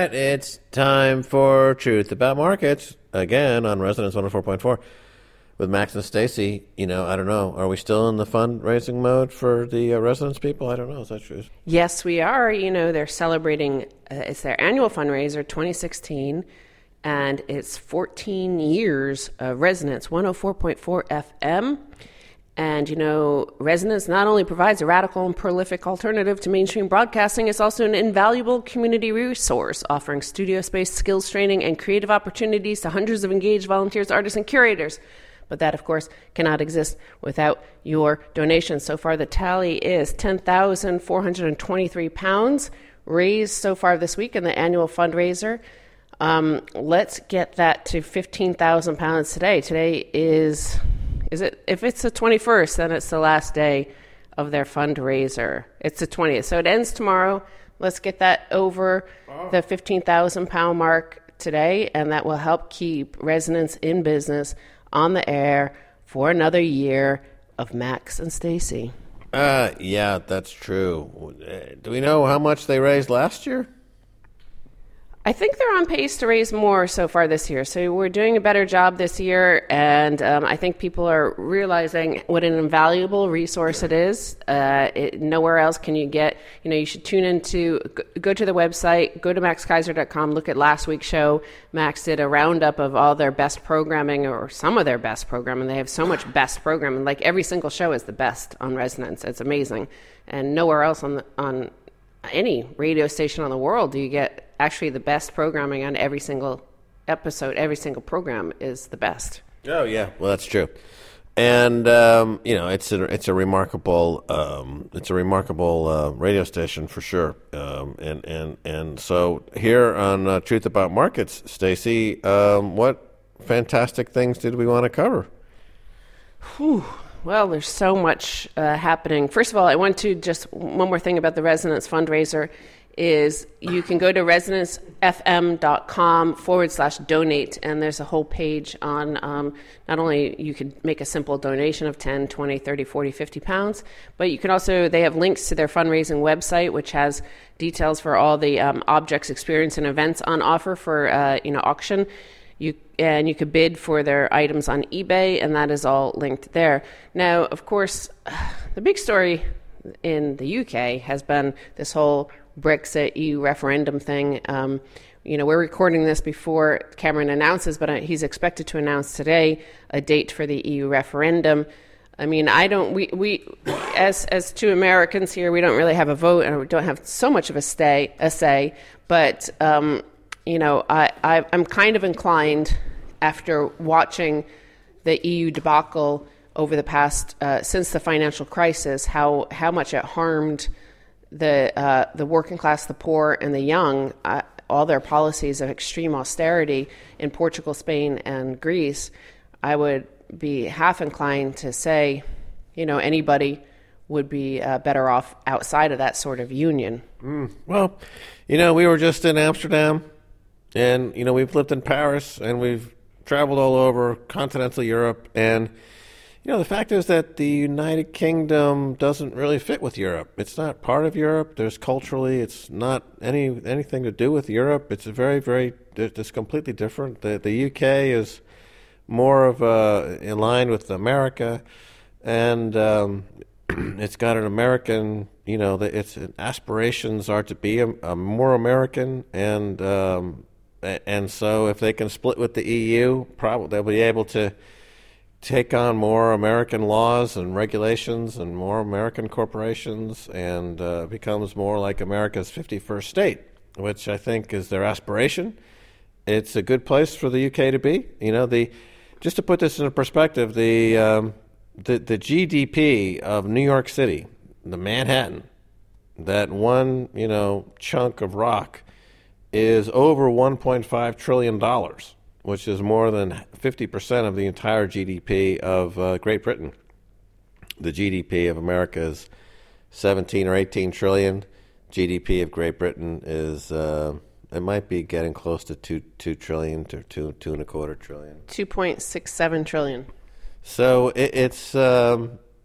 right, it's time for Truth About Markets, again on Resonance 104.4 with Max and Stacy. I don't know, are we still in the fundraising mode for the Resonance people? I don't know, is that true? Yes, we are. They're celebrating, it's their annual fundraiser, 2016, and it's 14 years of Resonance 104.4 FM. And, Resonance not only provides a radical and prolific alternative to mainstream broadcasting, it's also an invaluable community resource, offering studio space, skills training, and creative opportunities to hundreds of engaged volunteers, artists, and curators. But that, of course, cannot exist without your donations. So far, the tally is £10,423 raised so far this week in the annual fundraiser. Let's get that to £15,000 today. Today is it? If it's the 21st, then it's the last day of their fundraiser. It's the 20th, so it ends tomorrow. Let's get that over the £15,000 mark today, and that will help keep Resonance in business on the air for another year of Max and Stacy. Yeah, that's true. Do we know how much they raised last year? I think they're on pace to raise more so far this year. So we're doing a better job this year, and I think people are realizing what an invaluable resource it is. Nowhere else can you get, you should tune into, go to the website, go to maxkaiser.com, look at last week's show. Max did a roundup of all their best programming, or some of their best programming. They have so much best programming. Like every single show is the best on Resonance. It's amazing. And nowhere else on any radio station on the world do you get actually the best programming on every single episode. Every single program is the best. Oh yeah, well that's true, and it's a remarkable radio station for sure. And so here on Truth About Markets, Stacy, what fantastic things did we want to cover? Whew. Well, there's so much happening. First of all, I want to just one more thing about the Resonance fundraiser is you can go to resonancefm.com/donate, and there's a whole page on not only you could make a simple donation of 10, 20, 30, 40, 50 pounds, but you can also, they have links to their fundraising website, which has details for all the objects, experience, and events on offer for auction. You could bid for their items on eBay, and that is all linked there. Now, of course, the big story in the UK has been this whole Brexit EU referendum thing. We're recording this before Cameron announces, but he's expected to announce today a date for the EU referendum. I mean, we as two Americans here, we don't really have a vote, and we don't have so much of a say, but I'm kind of inclined, after watching the EU debacle over the past since the financial crisis, how much it harmed the working class, the poor, and the young. All their policies of extreme austerity in Portugal, Spain, and Greece. I would be half inclined to say, anybody would be better off outside of that sort of union. Well, we were just in Amsterdam, and we've lived in Paris, and we've traveled all over continental Europe, and the fact is that the United Kingdom doesn't really fit with Europe. It's not part of Europe. There's culturally, it's not anything to do with Europe. It's very, very, it's completely different. The UK is more of in line with America, and it's got an American, its aspirations are to be a more American, and so if they can split with the EU, probably they'll be able to take on more American laws and regulations and more American corporations, and becomes more like America's 51st state, which I think is their aspiration. It's a good place for the UK to be. Just to put this into perspective, the GDP of New York City, the Manhattan, that one chunk of rock, is over $1.5 trillion. Which is more than 50% of the entire GDP of Great Britain. The GDP of America is 17 or 18 trillion. GDP of Great Britain is, it might be getting close to 2 trillion to 2.25 trillion. 2.67 trillion. So it's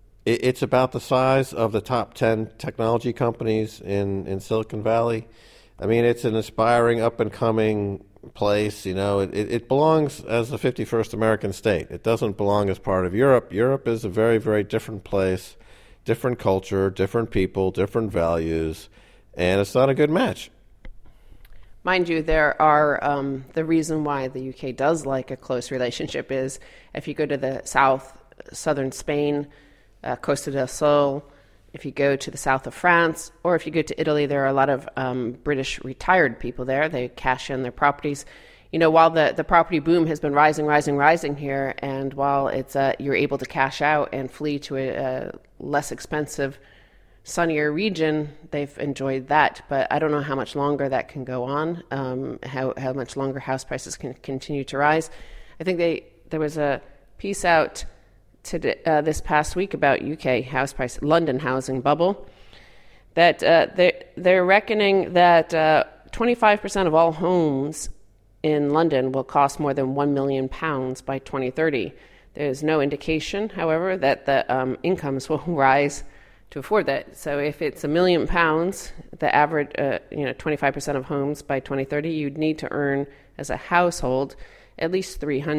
about the size of the top 10 technology companies in Silicon Valley. I mean, it's an aspiring, up-and-coming place. It belongs as the 51st American state. It doesn't belong as part of Europe. Europe is a very, very different place, different culture, different people, different values, and it's not a good match. Mind you, there are the reason why the UK does like a close relationship is if you go to the southern Spain, Costa del Sol, if you go to the south of France, or if you go to Italy, there are a lot of British retired people there. They cash in their properties. While the property boom has been rising here, and while it's you're able to cash out and flee to a less expensive, sunnier region, they've enjoyed that. But I don't know how much longer that can go on, how much longer house prices can continue to rise. I think there was a piece out this past week about UK house price, London housing bubble, that they're reckoning that 25% of all homes in London will cost more than £1 million by 2030. There's no indication, however, that the incomes will rise to afford that. So if it's £1 million, the average, 25% of homes by 2030, you'd need to earn as a household at least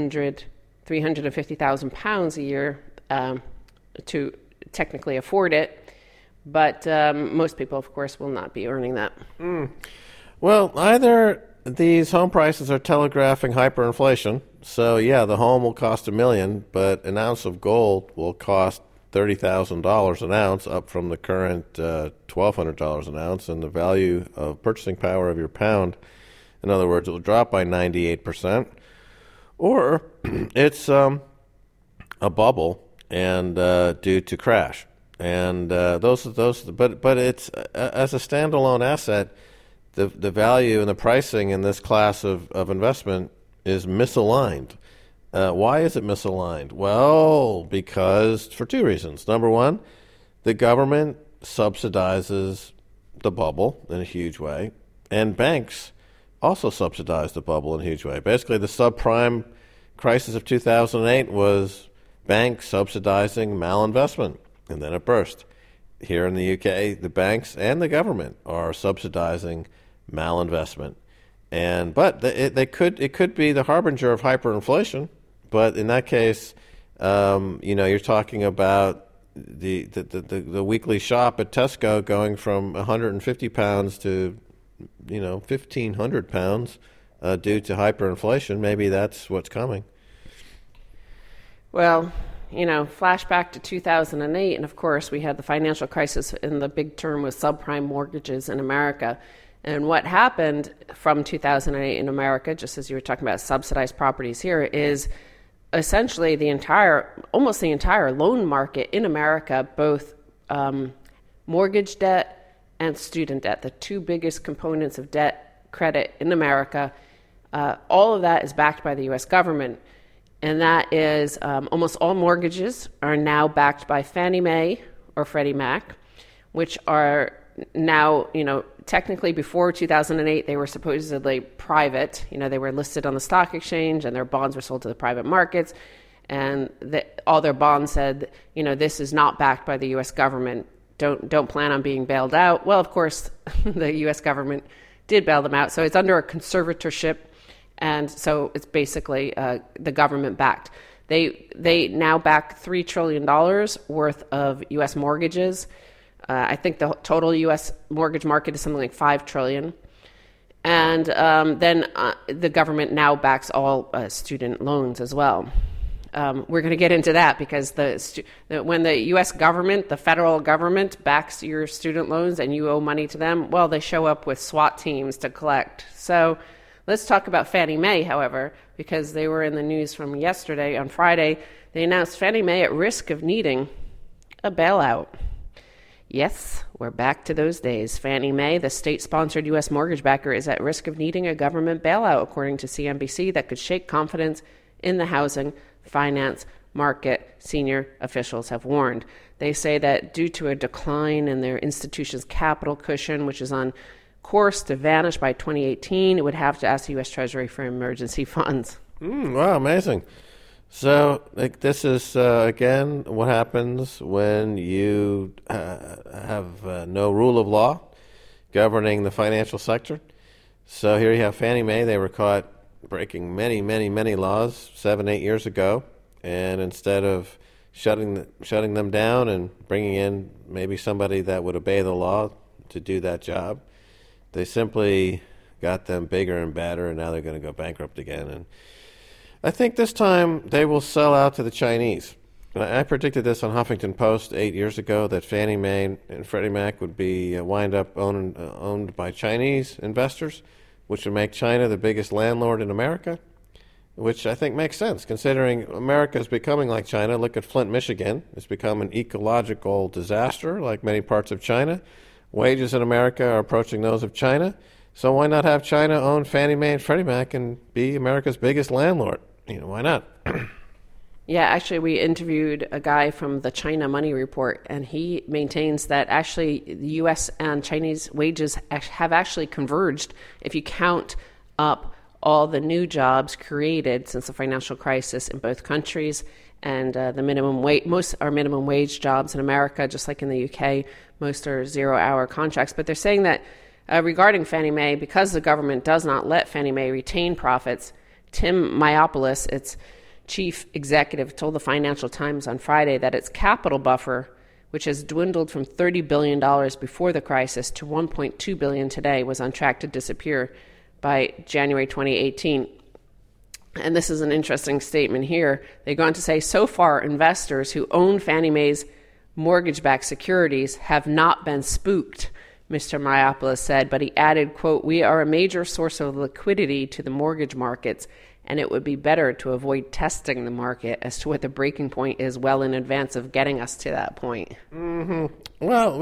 £350,000 a year to technically afford it. But most people, of course, will not be earning that. Well, either these home prices are telegraphing hyperinflation. So, yeah, the home will cost $1 million, but an ounce of gold will cost $30,000 an ounce, up from the current $1,200 an ounce, and the value of purchasing power of your pound, in other words, it will drop by 98%. Or it's a bubble and due to crash, and but it's as a standalone asset, the value and the pricing in this class of investment is misaligned. Why is it misaligned? Well, because for two reasons. Number one, the government subsidizes the bubble in a huge way, and banks also subsidized the bubble in a huge way. Basically, the subprime crisis of 2008 was banks subsidizing malinvestment, and then it burst. Here in the UK, the banks and the government are subsidizing malinvestment, but it could be the harbinger of hyperinflation. But in that case, you're talking about the weekly shop at Tesco going from £150 to £1,500 due to hyperinflation. Maybe that's what's coming. Well, flashback to 2008, and of course we had the financial crisis, and the big term was subprime mortgages in America. And what happened from 2008 in America, just as you were talking about subsidized properties here, is essentially almost the entire loan market in America, both mortgage debt and student debt, the two biggest components of debt credit in America, all of that is backed by the U.S. government. And that is almost all mortgages are now backed by Fannie Mae or Freddie Mac, which are now, technically before 2008, they were supposedly private. They were listed on the stock exchange and their bonds were sold to the private markets. And all their bonds said, this is not backed by the U.S. government. Don't plan on being bailed out. Well, of course, the U.S. government did bail them out. So it's under a conservatorship. And so it's basically the government backed. They now back $3 trillion worth of U.S. mortgages. I think the total U.S. mortgage market is something like $5 trillion. And then the government now backs all student loans as well. We're going to get into that because when the U.S. government, the federal government, backs your student loans and you owe money to them, well, they show up with SWAT teams to collect. So let's talk about Fannie Mae, however, because they were in the news from yesterday. On Friday, they announced Fannie Mae at risk of needing a bailout. Yes, we're back to those days. Fannie Mae, the state-sponsored U.S. mortgage backer, is at risk of needing a government bailout, according to CNBC, that could shake confidence in the housing finance market, senior officials have warned. They say that due to a decline in their institution's capital cushion, which is on course to vanish by 2018, it would have to ask the U.S. Treasury for emergency funds. Wow, amazing. So this is, again, what happens when you have no rule of law governing the financial sector. So here you have Fannie Mae. They were caught breaking many, many, many laws 7, 8 years ago, and instead of shutting them down and bringing in maybe somebody that would obey the law to do that job, they simply got them bigger and badder, and now they're going to go bankrupt again. And I think this time they will sell out to the Chinese. I predicted this on Huffington Post 8 years ago, that Fannie Mae and Freddie Mac would be wind up owned by Chinese investors, which would make China the biggest landlord in America, which I think makes sense considering America is becoming like China. Look at Flint, Michigan. It's become an ecological disaster like many parts of China. Wages in America are approaching those of China. So why not have China own Fannie Mae and Freddie Mac and be America's biggest landlord? Why not? Yeah, actually, we interviewed a guy from the China Money Report, and he maintains that actually the U.S. and Chinese wages have actually converged if you count up all the new jobs created since the financial crisis in both countries, and the minimum wage. Most are minimum wage jobs in America, just like in the UK. Most are 0-hour contracts. But they're saying that regarding Fannie Mae, because the government does not let Fannie Mae retain profits, Tim Mayopoulos, its chief executive, told the Financial Times on Friday that its capital buffer, which has dwindled from $30 billion before the crisis to $1.2 billion today, was on track to disappear by January 2018. And this is an interesting statement here. They go on to say, so far, investors who own Fannie Mae's mortgage-backed securities have not been spooked, Mr. Mayopoulos said, but he added, quote, "We are a major source of liquidity to the mortgage markets, and it would be better to avoid testing the market as to what the breaking point is well in advance of getting us to that point." Mm-hmm. Well,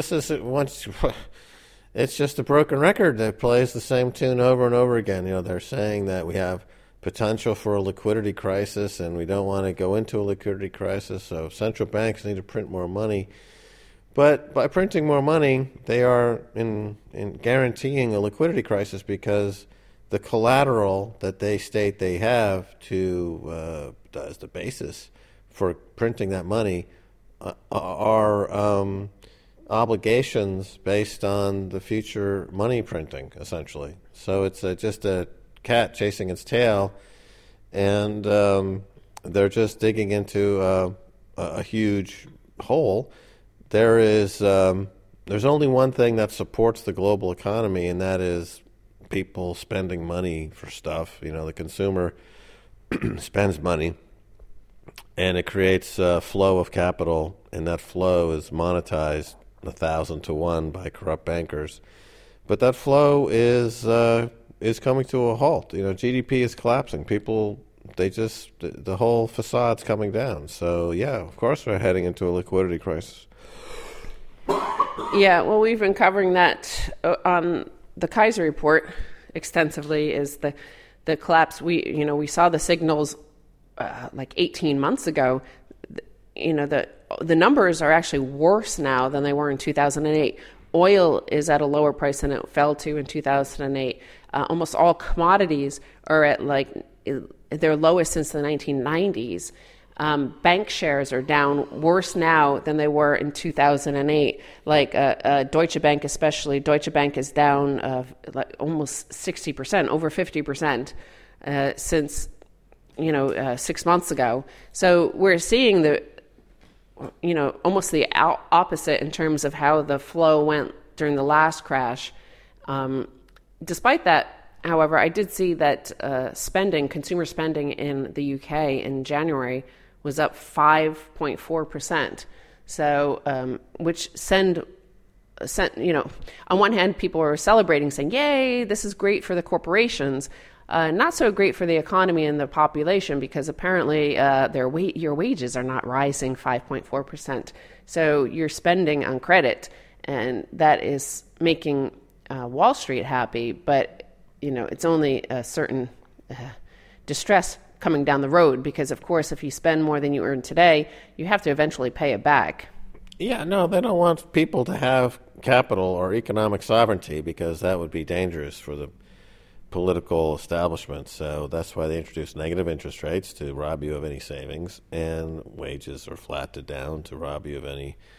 it's just a broken record that plays the same tune over and over again. They're saying that we have potential for a liquidity crisis, and we don't want to go into a liquidity crisis, so central banks need to print more money. But by printing more money, they are in guaranteeing a liquidity crisis, because the collateral that they state they have to as the basis for printing that money are obligations based on the future money printing, essentially. So it's just a cat chasing its tail, and they're just digging into a huge hole. There's only one thing that supports the global economy, and that is people spending money for stuff. The consumer spends money, and it creates a flow of capital, and that flow is monetized 1,000 to 1 by corrupt bankers. But that flow is coming to a halt. GDP is collapsing. People, the whole facade's coming down. So yeah, of course we're heading into a liquidity crisis. Yeah, well, we've been covering that on the Kaiser report extensively. Is the collapse? We saw the signals like 18 months ago. The numbers are actually worse now than they were in 2008. Oil is at a lower price than it fell to in 2008. Almost all commodities are at their lowest since the 1990s. Bank shares are down worse now than they were in 2008. Deutsche Bank especially. Deutsche Bank is down almost 60%, over 50% since 6 months ago. So we're seeing almost the opposite in terms of how the flow went during the last crash. Despite that, however, I did see that consumer spending in the UK in January was up 5.4%. So, which sent, on one hand, people were celebrating, saying, "Yay, this is great for the corporations." Not so great for the economy and the population, because apparently your wages are not rising 5.4%. So you're spending on credit, and that is making Wall Street happy, but it's only a certain distress coming down the road, because of course if you spend more than you earn today, you have to eventually pay it back. Yeah, no, they don't want people to have capital or economic sovereignty, because that would be dangerous for the political establishment. So that's why they introduced negative interest rates, to rob you of any savings, and wages are flattened down to rob you of any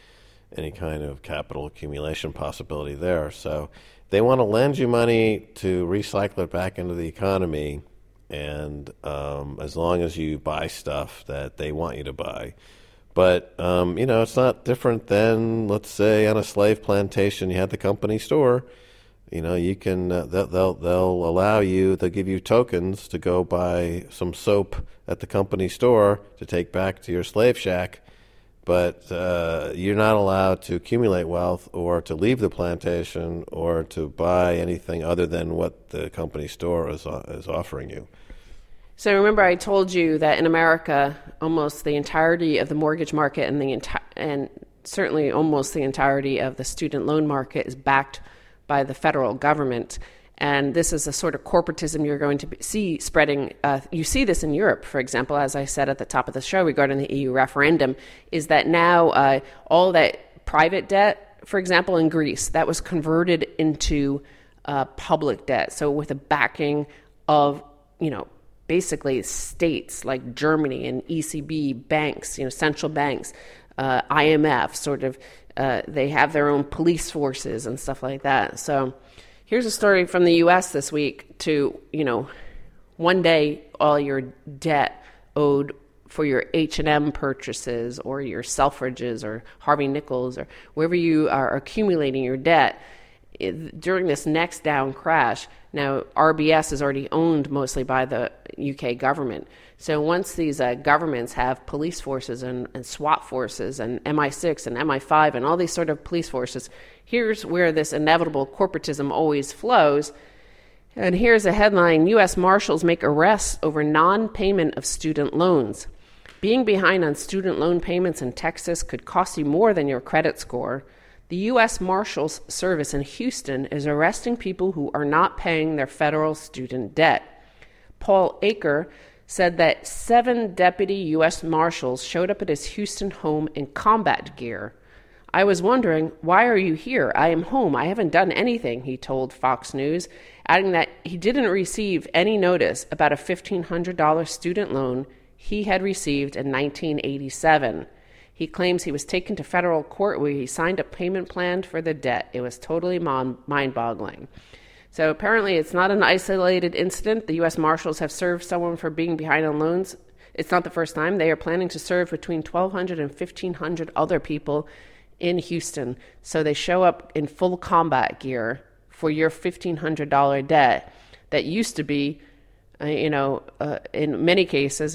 any kind of capital accumulation possibility there. So they want to lend you money to recycle it back into the economy, and as long as you buy stuff that they want you to buy. But, it's not different than, let's say, on a slave plantation, you had the company store. You can, they'll allow you, they'll give you tokens to go buy some soap at the company store to take back to your slave shack. But you're not allowed to accumulate wealth or to leave the plantation or to buy anything other than what the company store is offering you. So remember, I told you that in America, almost the entirety of the mortgage market and certainly almost the entirety of the student loan market is backed by the federal government. And this is a sort of corporatism you're going to see spreading. You see this in Europe, for example, as I said at the top of the show regarding the EU referendum, is that now all that private debt, for example, in Greece, that was converted into public debt. So with the backing of, basically states like Germany and ECB banks, central banks, IMF, sort of, they have their own police forces and stuff like that. So here's a story from the U.S. this week to, one day all your debt owed for your H&M purchases or your Selfridges or Harvey Nichols or wherever you are accumulating your debt, during this next down crash, now RBS is already owned mostly by the UK government. So once these governments have police forces and SWAT forces and MI6 and MI5 and all these sort of police forces, here's where this inevitable corporatism always flows. And here's a headline: U.S. Marshals make arrests over non-payment of student loans. Being behind on student loan payments in Texas could cost you more than your credit score. The U.S. Marshals Service in Houston is arresting people who are not paying their federal student debt. Paul Aker said that 7 deputy U.S. Marshals showed up at his Houston home in combat gear. "I was wondering, why are you here? I am home. I haven't done anything," he told Fox News, adding that he didn't receive any notice about a $1,500 student loan he had received in 1987. He claims he was taken to federal court where he signed a payment plan for the debt. It was totally mind-boggling. So apparently it's not an isolated incident. The U.S. Marshals have served someone for being behind on loans. It's not the first time. They are planning to serve between 1,200 and 1,500 other people in Houston. So they show up in full combat gear for your $1,500 debt that used to be, in many cases,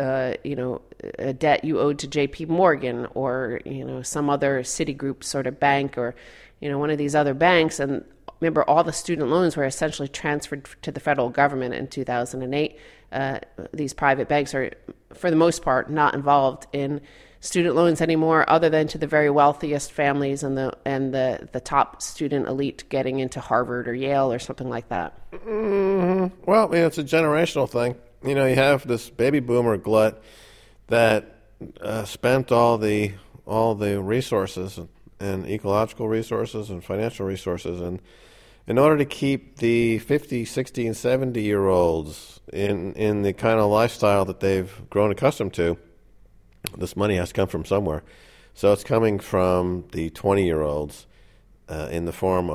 a debt you owed to J.P. Morgan or, some other Citigroup sort of bank or, one of these other banks. And remember, all the student loans were essentially transferred to the federal government in 2008. These private banks are, for the most part, not involved in student loans anymore, other than to the very wealthiest families and the top student elite getting into Harvard or Yale or something like that. Mm-hmm. Well, it's a generational thing. You have this baby boomer glut that spent all the resources and ecological resources and financial resources, and in order to keep the 50, 60, and 70-year-olds in the kind of lifestyle that they've grown accustomed to, this money has to come from somewhere. So it's coming from the 20-year-olds in the form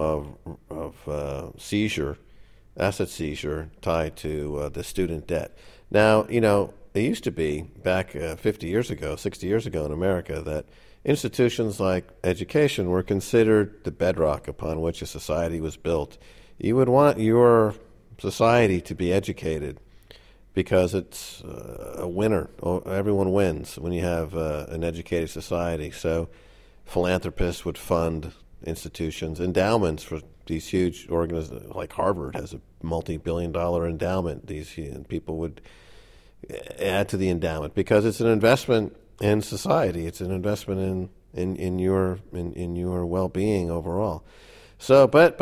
of asset seizure tied to the student debt. Now, it used to be back 50 years ago, 60 years ago in America that institutions like education were considered the bedrock upon which a society was built. You would want your society to be educated because it's a winner. Everyone wins when you have an educated society. So philanthropists would fund institutions, endowments for these huge organizations, like Harvard has a multi-billion-dollar endowment. These people would add to the endowment because it's an investment in society. It's an investment in your well-being overall. So, but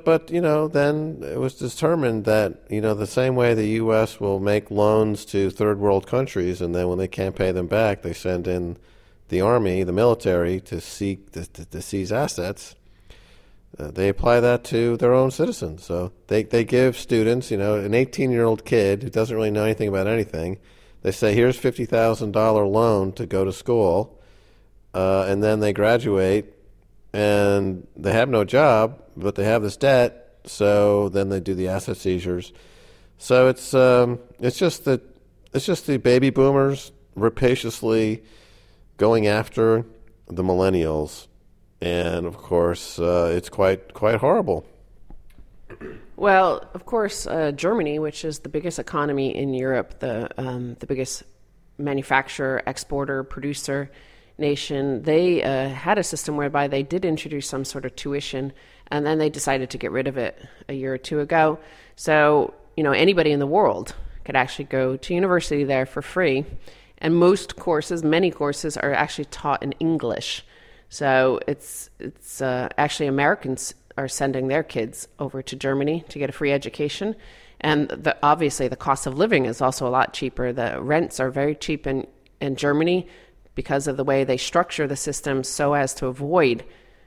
then it was determined that the same way the U.S. will make loans to third world countries, and then when they can't pay them back, they send in the army, the military, to seize assets. They apply that to their own citizens. So they give students, an 18-year-old kid who doesn't really know anything about anything, they say, here's $50,000 loan to go to school, and then they graduate, and they have no job, but they have this debt. So then they do the asset seizures. So it's just the baby boomers rapaciously going after the millennials, and of course it's quite horrible. Well, of course, Germany, which is the biggest economy in Europe, the biggest manufacturer, exporter, producer nation, they had a system whereby they did introduce some sort of tuition, and then they decided to get rid of it a year or two ago. So, anybody in the world could actually go to university there for free. And many courses are actually taught in English. So it's actually Americans are sending their kids over to Germany to get a free education. And obviously the cost of living is also a lot cheaper. The rents are very cheap in Germany because of the way they structure the system so as to avoid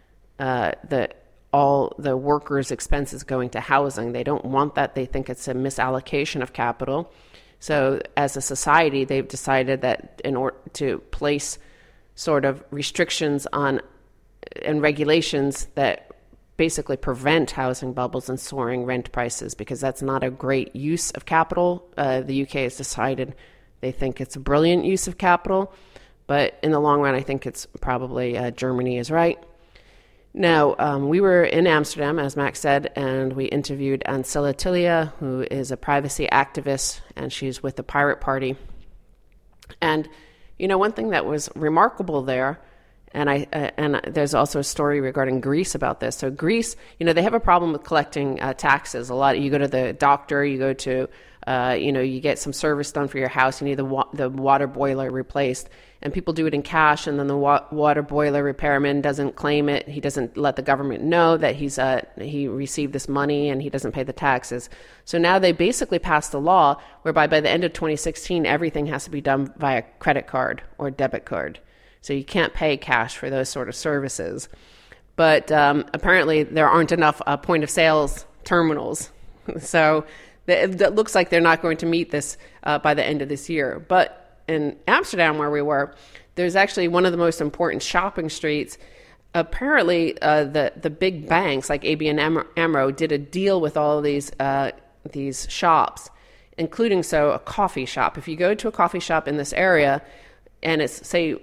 all the workers' expenses going to housing. They don't want that. They think it's a misallocation of capital. So as a society, they've decided that in order to place sort of restrictions on and regulations that basically prevent housing bubbles and soaring rent prices, because that's not a great use of capital. The UK has decided they think it's a brilliant use of capital, but in the long run, I think it's probably Germany is right. Now, we were in Amsterdam, as Max said, and we interviewed Ancilla Tilia, who is a privacy activist, and she's with the Pirate Party. And, one thing that was remarkable there, and there's also a story regarding Greece about this. So Greece, they have a problem with collecting taxes. You go to the doctor, you go to, you get some service done for your house, you need the water boiler replaced, and people do it in cash, and then the water boiler repairman doesn't claim it. He doesn't let the government know that he received this money, and he doesn't pay the taxes. So now they basically passed a law whereby by the end of 2016, everything has to be done via credit card or debit card. So you can't pay cash for those sort of services. But apparently there aren't enough point of sales terminals. So it looks like they're not going to meet this by the end of this year. But in Amsterdam, where we were, there's actually one of the most important shopping streets. Apparently, the big banks like ABN AMRO did a deal with all of these shops, including a coffee shop. If you go to a coffee shop in this area and it's, say,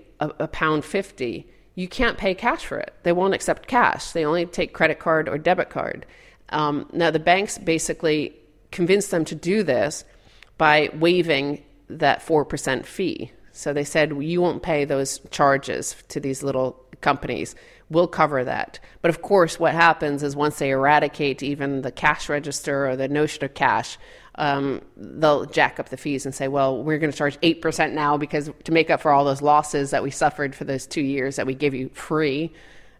£1.50, you can't pay cash for it. They won't accept cash. They only take credit card or debit card. Now, the banks basically convinced them to do this by waiving that 4% fee. So they said, you won't pay those charges to these little companies. We'll cover that. But of course, what happens is once they eradicate even the cash register or the notion of cash, they'll jack up the fees and say, well, we're going to charge 8% now because to make up for all those losses that we suffered for those 2 years that we give you free,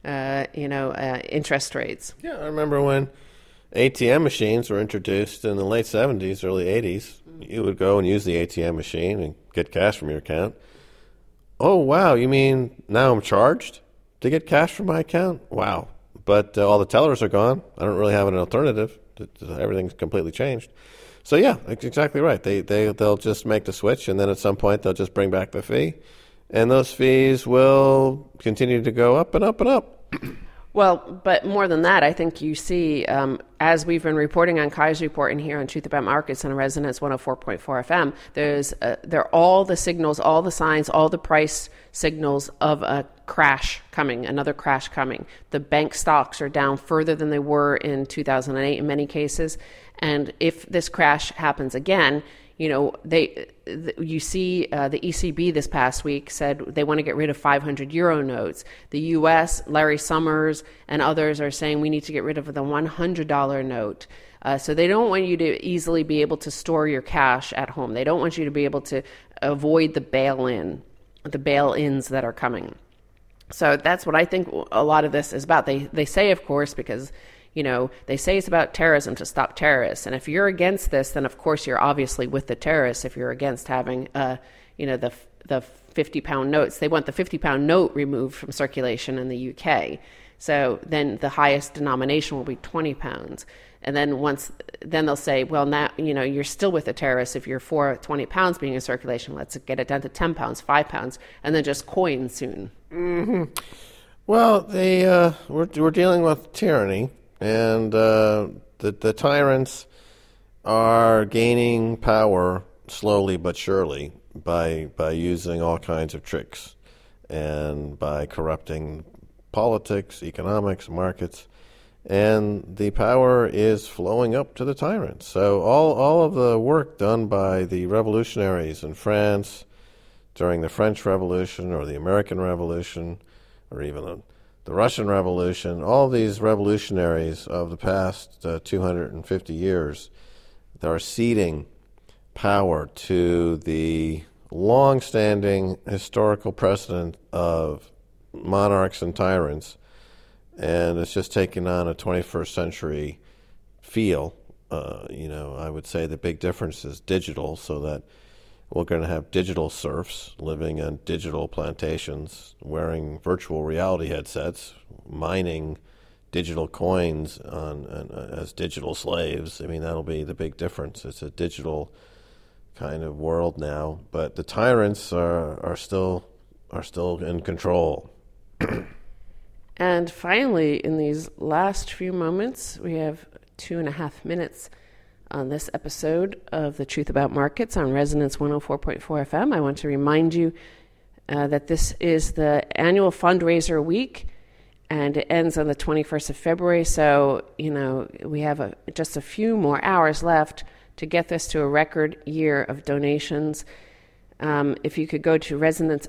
interest rates. Yeah, I remember when ATM machines were introduced in the late 70s, early 80s. You would go and use the ATM machine and get cash from your account. Oh, wow, you mean now I'm charged to get cash from my account? Wow. But all the tellers are gone. I don't really have an alternative. Everything's completely changed. So, yeah, that's exactly right. They'll just make the switch, and then at some point they'll just bring back the fee. And those fees will continue to go up and up and up. Well, but more than that, I think you see, as we've been reporting on Kai's report and here on Truth About Markets and Resonance 104.4 FM, there are all the signals, all the signs, all the price signals of a crash coming, another crash coming. The bank stocks are down further than they were in 2008 in many cases. And if this crash happens again, you see the ECB this past week said they want to get rid of 500 euro notes. The U.S., Larry Summers, and others are saying we need to get rid of the $100 note. So they don't want you to easily be able to store your cash at home. They don't want you to be able to avoid the bail-ins that are coming. So that's what I think a lot of this is about. They say, of course, because they say it's about terrorism to stop terrorists. And if you're against this, then of course you're obviously with the terrorists if you're against having, the 50-pound notes. They want the 50-pound note removed from circulation in the UK. So then the highest denomination will be 20 pounds. And then they'll say, well, now, you're still with the terrorists if you're for 20 pounds being in circulation. Let's get it down to 10 pounds, 5 pounds, and then just coin soon. Mm-hmm. Well, we're dealing with tyranny, and the tyrants are gaining power slowly but surely by using all kinds of tricks and by corrupting politics, economics, markets, and the power is flowing up to the tyrants. So all of the work done by the revolutionaries in France during the French Revolution or the American Revolution or even the Russian Revolution, all these revolutionaries of the past 250 years that are ceding power to the long-standing historical precedent of monarchs and tyrants, and it's just taken on a 21st century feel. I would say the big difference is digital, so that we're going to have digital serfs living on digital plantations, wearing virtual reality headsets, mining digital coins as digital slaves. I mean, that'll be the big difference. It's a digital kind of world now, but the tyrants are still in control. And finally, in these last few moments, we have 2.5 minutes on this episode of The Truth About Markets on Resonance 104.4 FM. I want to remind you that this is the annual fundraiser week, and it ends on the 21st of February. So, we have just a few more hours left to get this to a record year of donations. If you could go to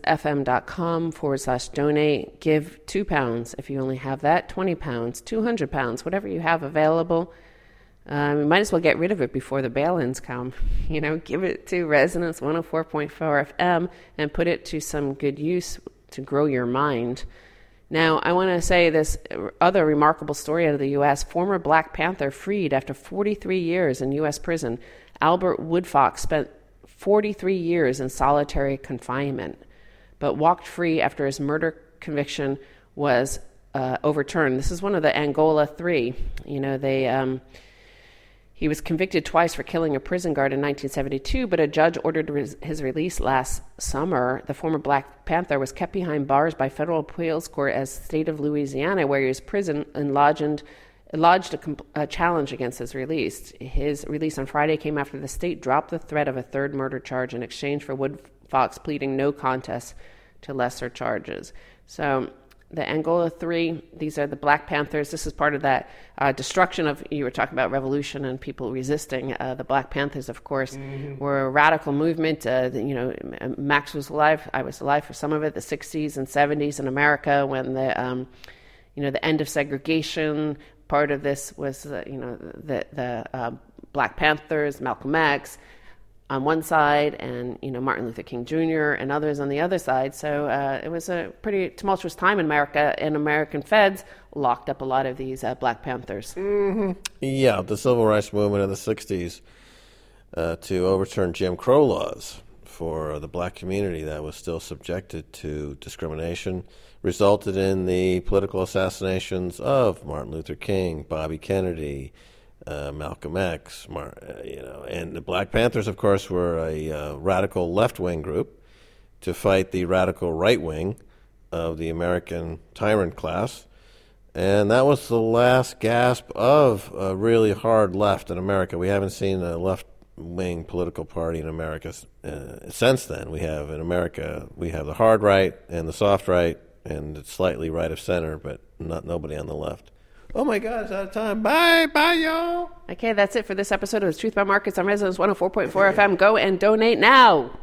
resonancefm.com/donate, give £2 if you only have that, £20, £200, whatever you have available. You might as well get rid of it before the bail-ins come. Give it to Resonance 104.4 FM and put it to some good use to grow your mind. Now, I want to say this other remarkable story out of the U.S. Former Black Panther freed after 43 years in U.S. prison. Albert Woodfox spent 43 years in solitary confinement, but walked free after his murder conviction was overturned. This is one of the Angola Three. He was convicted twice for killing a prison guard in 1972, but a judge ordered his release last summer. The former Black Panther was kept behind bars by federal appeals court as state of Louisiana, where he was prison and lodged a challenge against his release. His release on Friday came after the state dropped the threat of a third murder charge in exchange for Woodfox pleading no contest to lesser charges. So the Angola Three, these are the Black Panthers. This is part of that destruction of, you were talking about revolution and people resisting. The Black Panthers, of course, were a radical movement. Max was alive. I was alive for some of it, the 60s and 70s in America when the end of segregation. Part of this was, the Black Panthers, Malcolm X on one side, and Martin Luther King Jr. and others on the other side. So it was a pretty tumultuous time in America, and American feds locked up a lot of these Black Panthers. Mm-hmm. Yeah, the civil rights movement in the 60s to overturn Jim Crow laws for the black community that was still subjected to discrimination resulted in the political assassinations of Martin Luther King, Bobby Kennedy, Malcolm X, and the Black Panthers, of course, were a radical left-wing group to fight the radical right-wing of the American tyrant class. And that was the last gasp of a really hard left in America. We haven't seen a left-wing political party in America since then. We have in America, we have the hard right and the soft right, and it's slightly right of center, but nobody on the left. Oh my God, it's out of time. Bye, y'all. Okay, that's it for this episode of The Truth About Markets on Resonance 104.4 FM. Go and donate now.